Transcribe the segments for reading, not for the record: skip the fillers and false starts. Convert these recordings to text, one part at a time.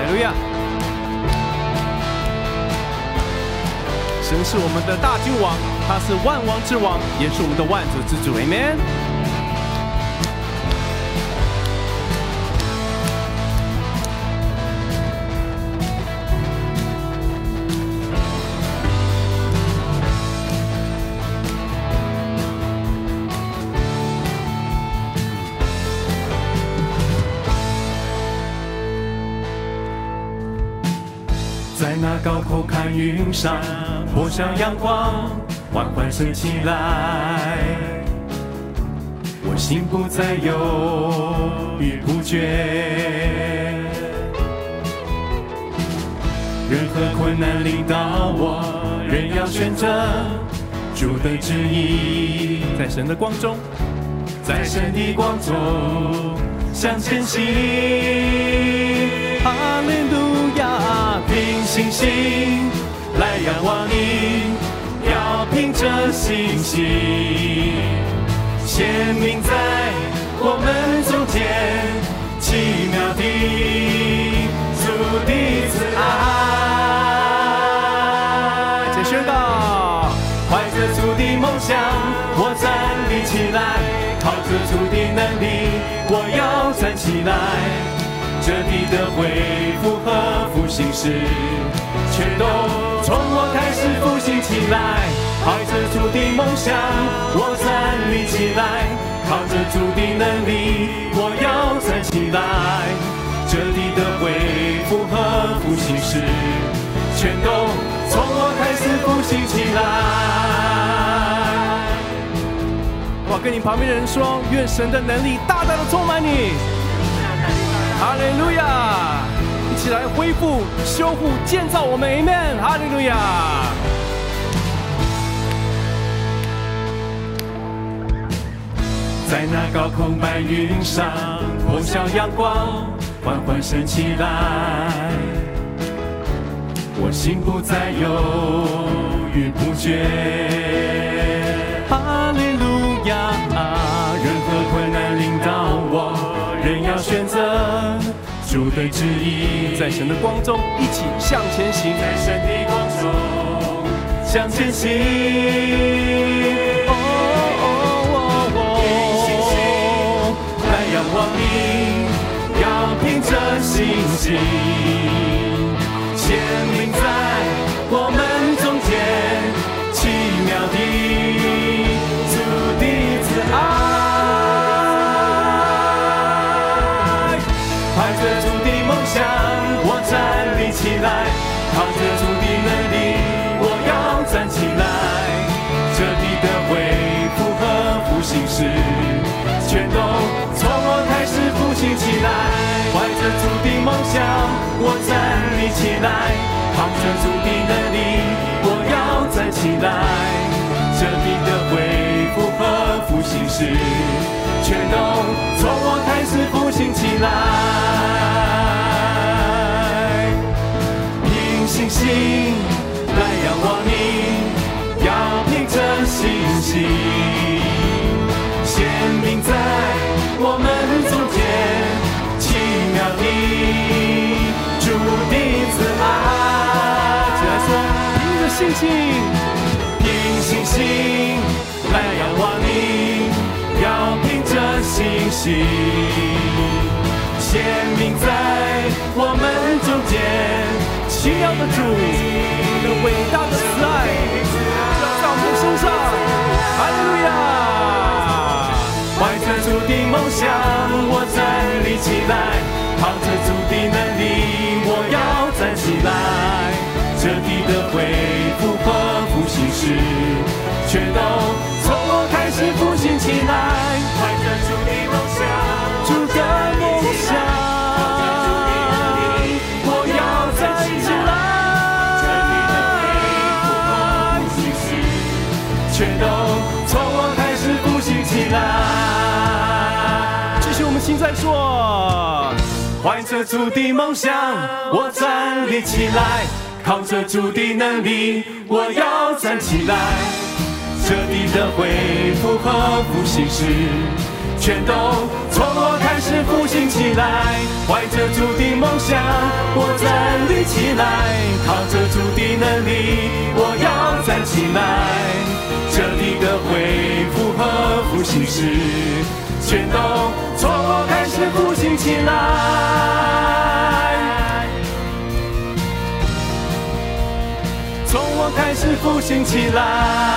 利路亚！神是我们的大君王，他是万王之王，也是我们的万主之主。Amen。 在那高空看云上，破晓阳光缓缓升起来，我心不再犹豫不决，任何困难临到我，仍要选择主的旨意， 在神的光中， 在神的光中向前行。 哈利路亚！ 凭信心来仰望你，要凭着信心显明在我们中间，奇妙的主的慈爱。 请宣告， 怀着主的梦想，我站立起来，靠着主的能力，我要站起来。这地的恢复和复兴事，全都从我开始复兴起来。怀着主的梦想，我站立起来，靠着主的能力，我要站起来。这地的恢复和复兴事，全都从我开始复兴起来。 哇，跟你旁边的人说，愿神的能力大大的充满你。哈利路亚！一起来恢复、修复、建造我们 ，Amen！ 哈利路亚！ 在那高空白云上，破晓阳光缓缓升起来，我心不再犹豫不决。哈利路亚！任何困难临到我，仍要选择主的旨意， 在神的光中一起向前行， 在神的光中向前行。凭信心来仰望你，要凭着信心显明在我们中间，奇妙的主的慈爱。我站立起来，靠着主的能力，我要站起来。这地的恢复和复兴事，全都从我开始复兴起来。怀着主的梦想，我站立起来，靠着主的能力，我要站起来。这地的恢复和复兴事，全都从我开始复兴起来。信心来仰望你，要凭着信心显明在我们中间，奇妙的主的慈爱。 起来说，凭着信心， 凭信心来仰望你，要凭着信心显明在我们中间。 奇妙的主，你的伟大的慈爱，要在我们身上，哈利路亚！ 怀着主的梦想，我站立起来，靠着主的能力，我要站起来。这地的恢复和复兴事，全都从我开始复兴起来。怀着主的梦想，主的梦想。全都从我开始复兴起来。 继续，我们现在说， 怀着主的梦想，我站立起来，靠着主的能力，我要站起来。这地的恢复和复兴事，全都从从我开始复兴起来，怀着主的梦想，我站立起来，靠着主的能力，我要站起来。这地的恢复和复兴时，全都从我开始复兴起来，从我开始复兴起来。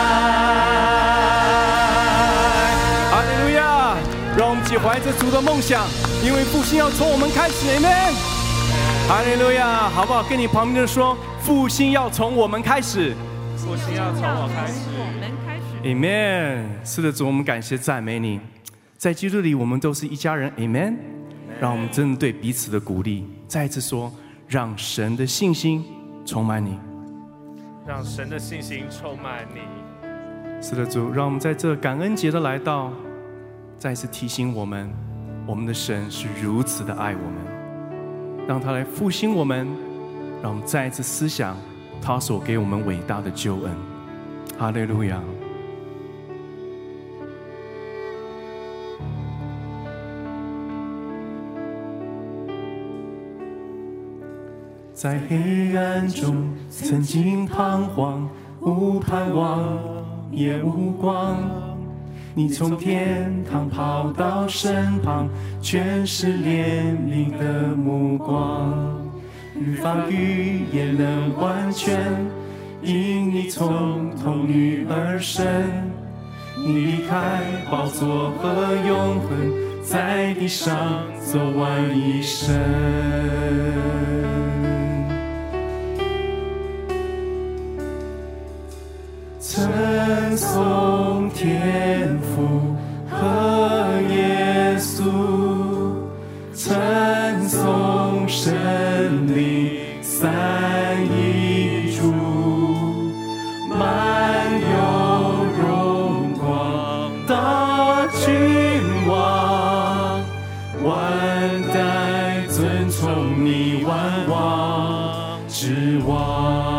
哈利路亚！让我们一起怀着主的梦想，因为复兴要从我们开始 ，Amen。哈利路亚！好不好？跟你旁边的人说，复兴要从我们开始， 复兴要从我开始。 Amen。是的，主，我们感谢赞美你，在基督里我们都是一家人 ，Amen。让我们真的对彼此的鼓励，再一次说，让神的信心充满你， 让神的信心充满你。 是的，主，让我们在这感恩节的来到，再一次提醒我们，我们的神是如此的爱我们，让他来复兴我们，让我们再一次思想他所给我们伟大的救恩。哈利路亚！ 在黑暗中曾经彷徨，无盼望也无光，你从天堂跑到身旁，全是怜悯的目光。律法语言能完全，因你从童女而生，你离开宝座和永恒，在地上走完一生。称颂天父和耶稣，称颂神灵三一主，满有荣光大君王，万代尊崇你万王之王。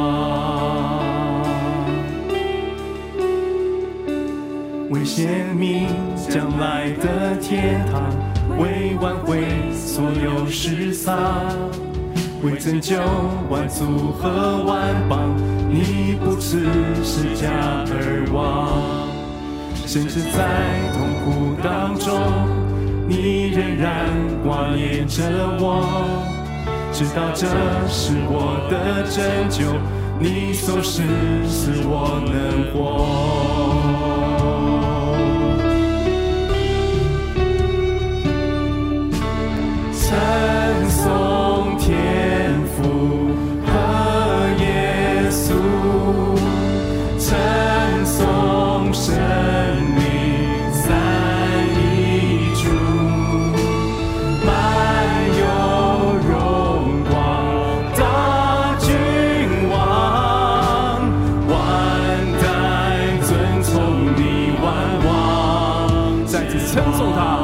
为显明将来的天堂，为挽回所有失丧，为拯救万族和万邦，你不辞十架而亡。甚至在痛苦当中，你仍然挂念着我，知道这是我的拯救，你所示使我能活。称颂天父和耶稣，称颂神灵三一主，满有荣光大君王，万代尊崇你万王。 再次称颂他。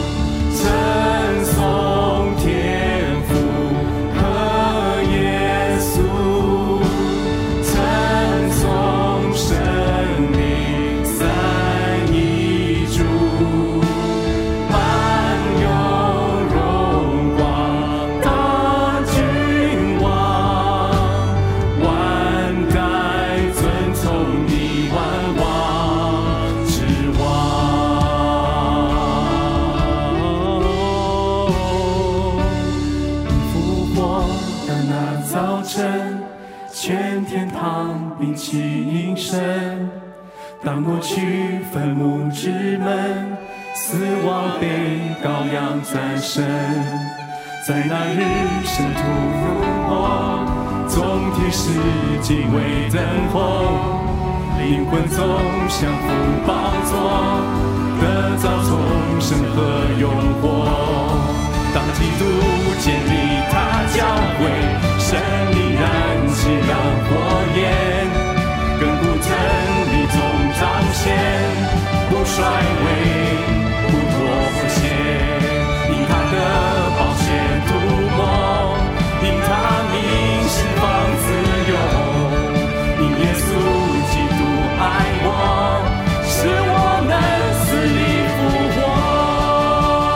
全天堂屏气应声，当抹去坟墓之门，死亡被羔羊战胜。在那日圣徒复活，总体世敬畏等候，灵魂总降服宝座，得着重生和永活。当基督建立他教会，神灵燃起了火焰，亘古真理总彰显，不衰微，不妥协。因他的宝血涂抹，因他名释放自由，因耶稣基督爱我，使我能死里复活。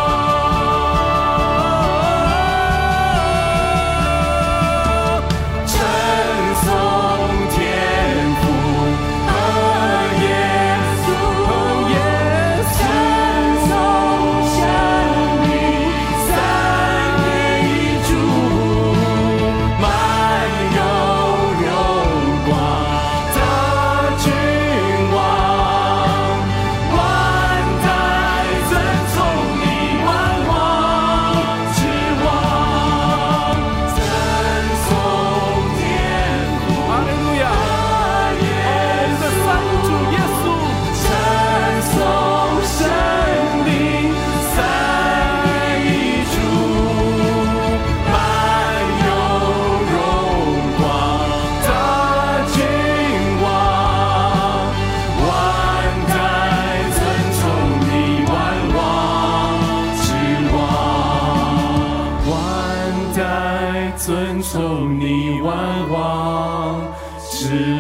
遵从你万王之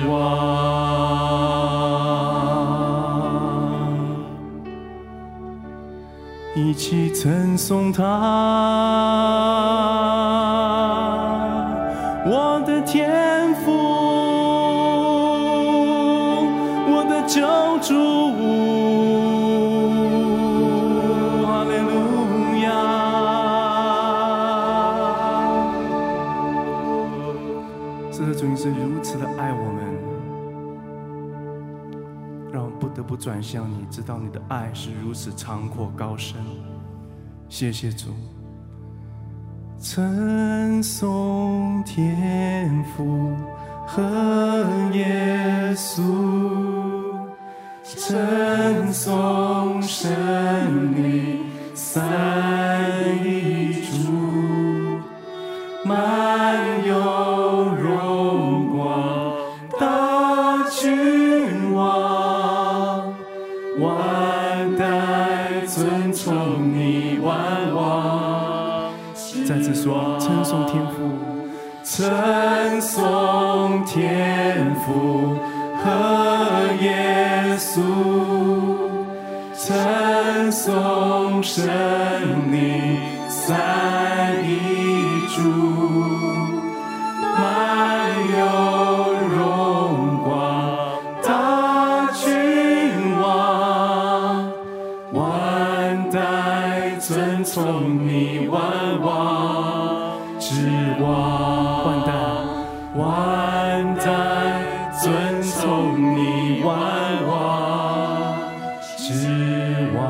王，一起称颂他，我的天父，我的救主，哈利路亚！是的，主，你是如此的爱我们，让我们不得不转向你，知道你的爱是如此长阔高深。谢谢主。称颂天父和耶稣，称颂神灵三一主，满有荣光大君王，万代遵从你万王。再次说，称颂天父，称颂天父和耶稣，称颂神灵三一主，满有荣光大君王，万代遵从你万王之王，万代遵从你万王之王。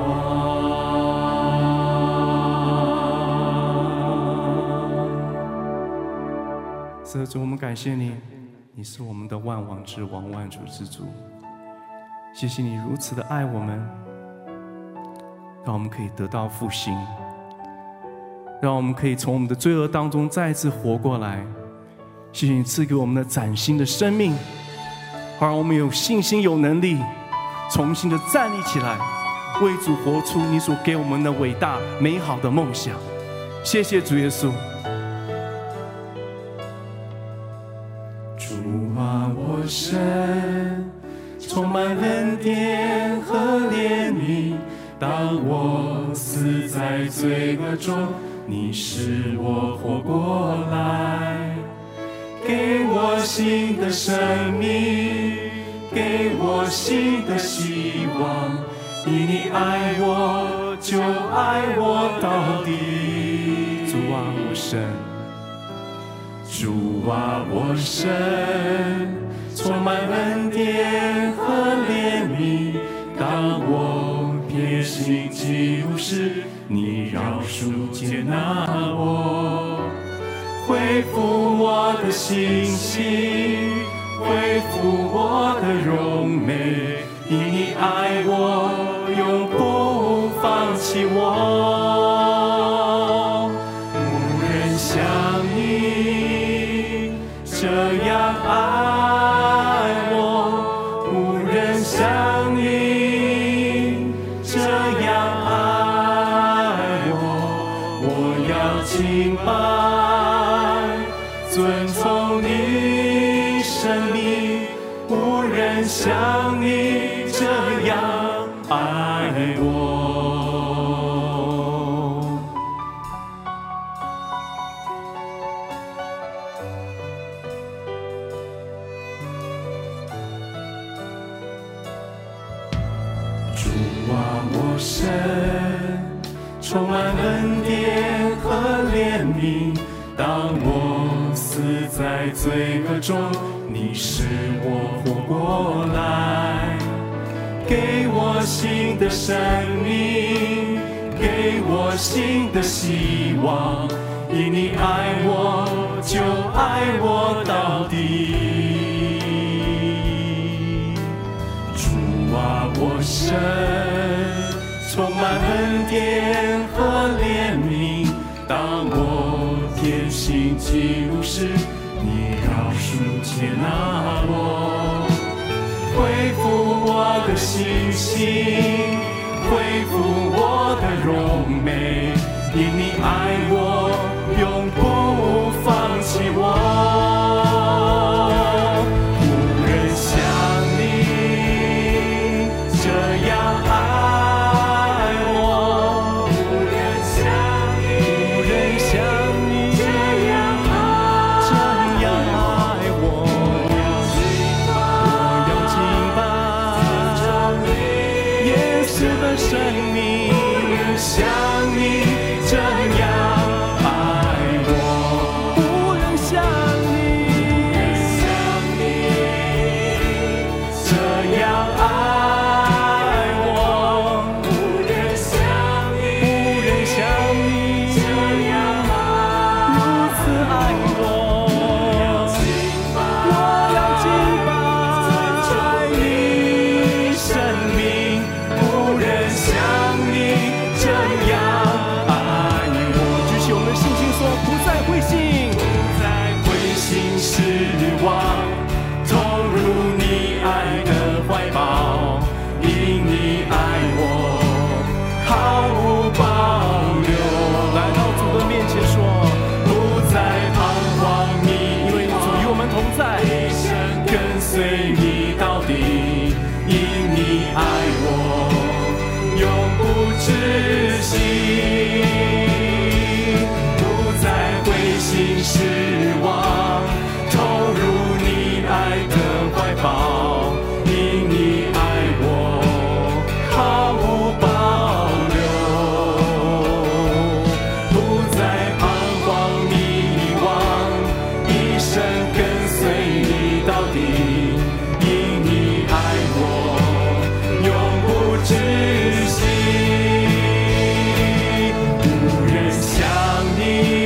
是的，主，我们感谢你，你是我们的万王之王，万主之主。谢谢你如此的爱我们，让我们可以得到复兴，让我们可以从我们的罪恶当中再次活过来。谢谢你赐给我们的崭新的生命，好让我们有信心有能力重新的站立起来，为主活出你所给我们的伟大美好的梦想。谢谢主耶稣。主啊，我神充满恩典和怜悯，当我死在罪恶中，你使我活过来，给我新的生命，给我新的希望，因你爱我就爱我到底。主啊，我神，主啊，我神，充满恩典和怜悯，当我偏行己路时，你饶恕接纳我，恢复我的信心，恢复我的荣美，因你爱我，永不放弃我。无人像你这样爱我，无人像你这样爱我，我要敬拜遵从你生命，无人像你这样爱我。主啊，我神，充满恩典和怜悯，当我死在罪恶中，你使我活过来，给我新的生命，给我新的希望，因你爱我就爱我到底。主啊，我神，充满恩典和怜悯，当我偏行己路时，你饶恕接纳我，恢复我的信心，恢复我的荣美，因你爱我，永不放弃起我，无人像你这样爱我，无人像你这样爱我，我要敬拜耶稣的生命，像你这样爱我，无人像你这样爱我，无人像你这样如此爱我，我要敬拜你生命，无人像你这样爱我。 举起我们的信心说，不再灰心， 灰心失望，投入你爱的怀抱，因你爱我毫无保留。 来到主的面前说， 不再彷徨迷因为主与我们同在， 一生跟随你到底，因你爱我永不止息，不再灰心失望，投入你爱的怀抱，因你爱我毫无保留，不再彷徨迷惘，一生跟随你到底，因你爱我永不止息，无人像你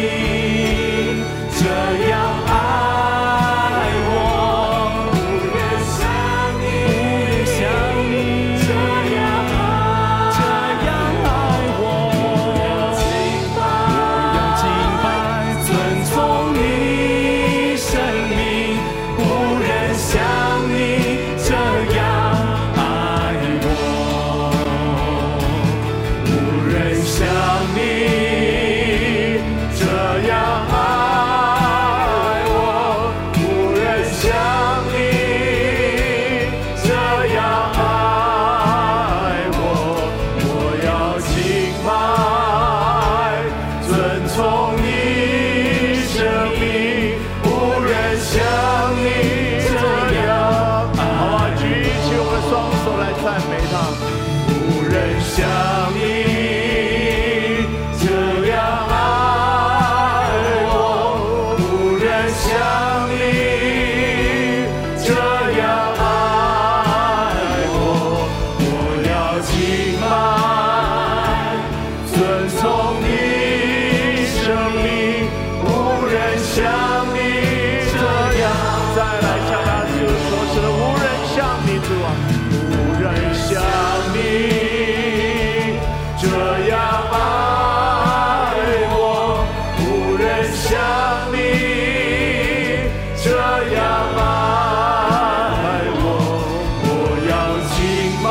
这样爱我，无人像你这样爱我，我要敬拜尊崇你生命，无人像你这样爱我，无人像你这样爱我，无人像你这样爱我，我要敬拜尊崇你生命，无人像你这样爱。好啊，举起我们双手来赞美他，无人像你这样爱我，无人像你这样爱我，我要敬拜尊崇你生命，无人像你这样。再来向他主说，是的，无人像你主啊，无人像你这样爱我，无人像你这样爱我，我要敬拜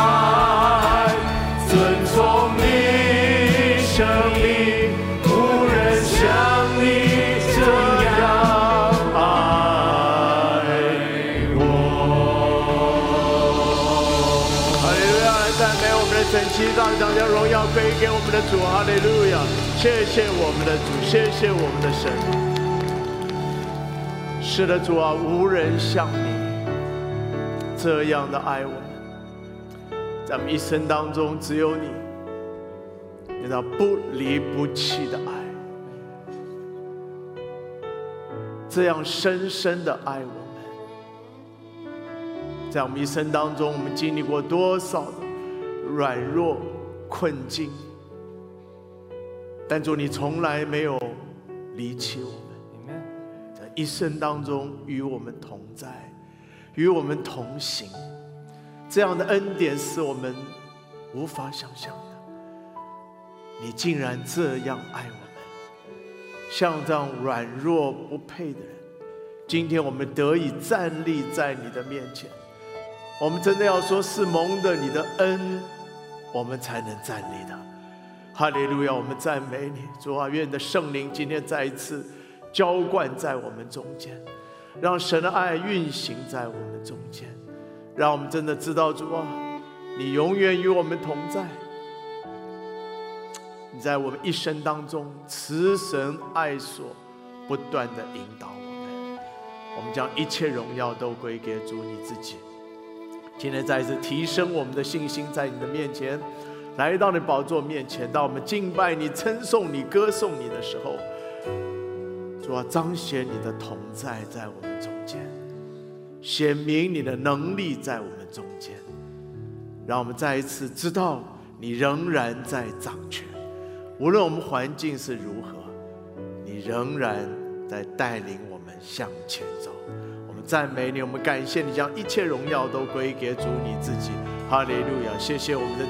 尊崇你生命，无人像你这样爱我。哈利路亚！来赞美我们的神，齐上将荣耀归给我们的主。哈利路亚！谢谢我们的主，谢谢我们的神。是的，主啊，无人像你这样的爱我们，在我们一生当中，只有你，你那不离不弃的爱，这样深深的爱我们。在我们一生当中，我们经历过多少的软弱困境，但主你从来没有离弃我们，在一生当中与我们同在，与我们同行。这样的恩典是我们无法想象的。你竟然这样爱我们，像这样软弱不配的人，今天我们得以站立在你的面前，我们真的要说是蒙的你的恩，我们才能站立的。哈利路亚！我们赞美你，主啊，愿你的圣灵今天再一次浇灌在我们中间，让神的爱运行在我们中间，让我们真的知道主啊，你永远与我们同在，你在我们一生当中慈神爱所不断的引导我们将一切荣耀都归给主你自己。今天再一次提升我们的信心，在你的面前，来到你宝座面前，当我们敬拜你、称颂你、歌颂你的时候，主啊，彰显你的同在在我们中间，显明你的能力在我们中间，让我们再一次知道你仍然在掌权，无论我们环境是如何，你仍然在带领我们向前走。我们赞美你，我们感谢你，将一切荣耀都归给主你自己。哈利路亚！谢谢我们的